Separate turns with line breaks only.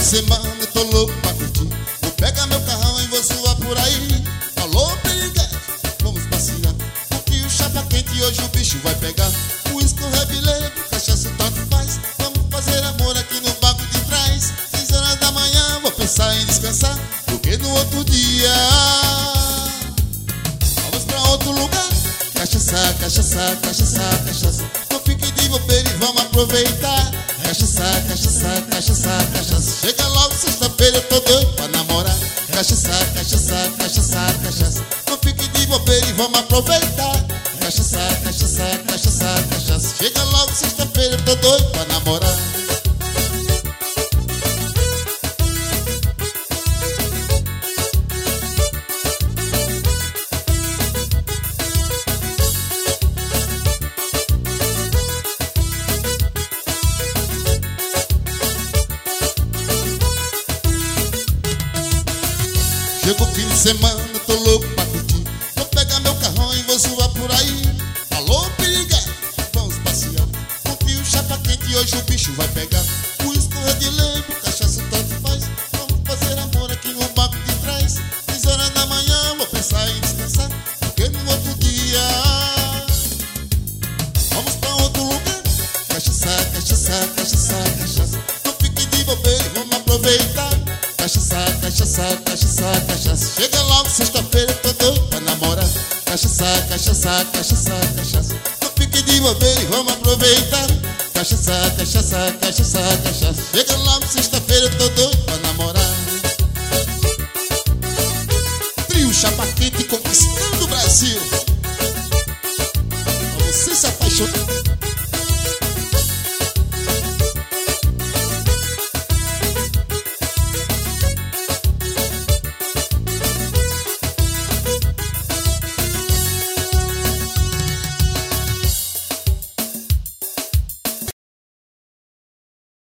semana eu tô louco pra curtir. Vou pegar meu carrão e vou zoar por aí. Alô, piriguete, vamos passear. Porque o chapa quente hoje o bicho vai pegar. Uísque com rebilego, cachaça tanto faz. Vamos fazer amor aqui no banco de trás. 6 horas da manhã vou pensar em descansar, porque no outro dia vamos pra outro lugar. Cachaça, cachaça, cachaça, cachaça. Não fique de bobeira e vamos aproveitar. Cachaça, cachaça, cachaça, cachaça. Chega logo sexta-feira, eu tô doido pra namorar. Cachaça, cachaça, cachaça, cachaça. Não fique de bobeira e vamos aproveitar. Cachaça, cachaça, cachaça, cachaça. Chega logo sexta-feira, eu tô doido pra namorar. Chega o fim de semana, eu tô louco pra curtir. Vou pegar meu carrão e vou zoar por aí. Alô, piriguete, vamos passear. Confio o chapa quente e hoje o bicho vai pegar. Uísque com redilego, cachaça tanto faz. Vamos fazer amor aqui no banco de trás. 6 horas da manhã, vou pensar em descansar, porque no outro dia vamos pra outro lugar. Cachaça, cachaça, cachaça, cachaça. Não fique de bobeira e vamos aproveitar. Cachaça, cachaça, cachaça, cachaça. Chega logo sexta-feira, eu tô doido pra namorar. Cachaça, cachaça, cachaça, cachaça. Não fique de bobeira e vamos aproveitar. Cachaça, cachaça, cachaça, cachaça. Chega logo sexta-feira, eu tô doido pra namorar. Trio Chapa Quente conquistando o Brasil. Pra você se apaixonar.